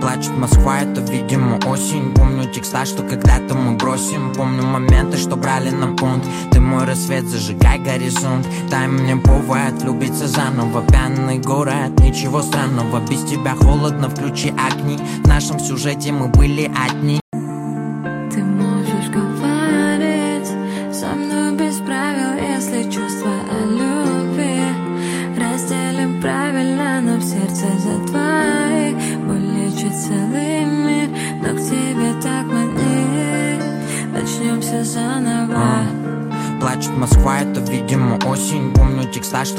Плачет Москва, это, видимо, осень. Помню текста, что когда-то мы бросим. Помню моменты, что брали на понт. Ты мой рассвет, зажигай горизонт. Дай мне повод влюбиться заново. Пьяный город, ничего странного. Без тебя холодно, включи огни. В нашем сюжете мы были одни. Ты можешь говорить со мной без правил, если чувства о любви разделим правильно, но в сердце за двоих вылечит целый мир, но к тебе так манит. Начнем все заново. Плачет Москва, это, видимо, осень. Помню текста, что